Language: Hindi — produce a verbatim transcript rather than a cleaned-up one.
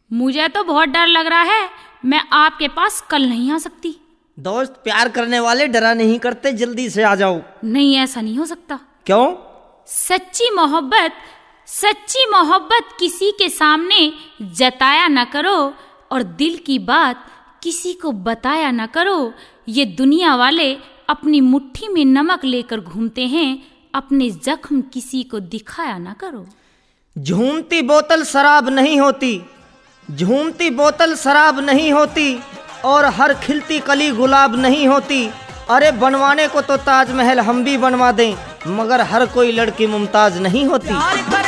मुझे तो बहुत डर लग रहा है, मैं आपके पास कल नहीं आ सकती। दोस्त, प्यार करने वाले डरा नहीं करते, जल्दी से आ जाओ। नहीं, ऐसा नहीं हो सकता। क्यों? सच्ची मोहब्बत सच्ची मोहब्बत किसी के सामने जताया न करो और दिल की बात किसी को बताया न करो। ये दुनिया वाले अपनी मुट्ठी में नमक लेकर घूमते हैं, अपने जख्म किसी को दिखाया न करो। झूमती बोतल शराब नहीं होती, झूमती बोतल शराब नहीं होती, और हर खिलती कली गुलाब नहीं होती। अरे बनवाने को तो ताजमहल हम भी बनवा दें, मगर हर कोई लड़की मुमताज नहीं होती।